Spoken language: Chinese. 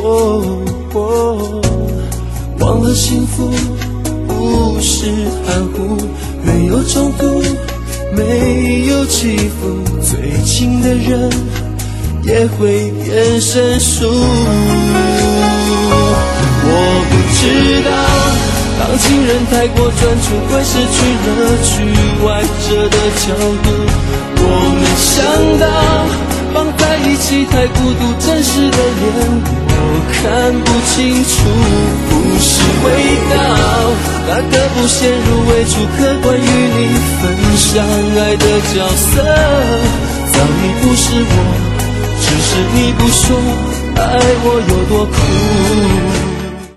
忘了幸福不是含糊，没有冲突，没有起伏，最亲的人也会变生疏。我不知道当情人太过专注会失去乐趣，歪折的角度我没想到，放在一起太孤独，真实的脸我看不清楚。不是味道，那个不先入为主客观与你分享爱的角色，早已不是我，只是你不说爱我有多苦。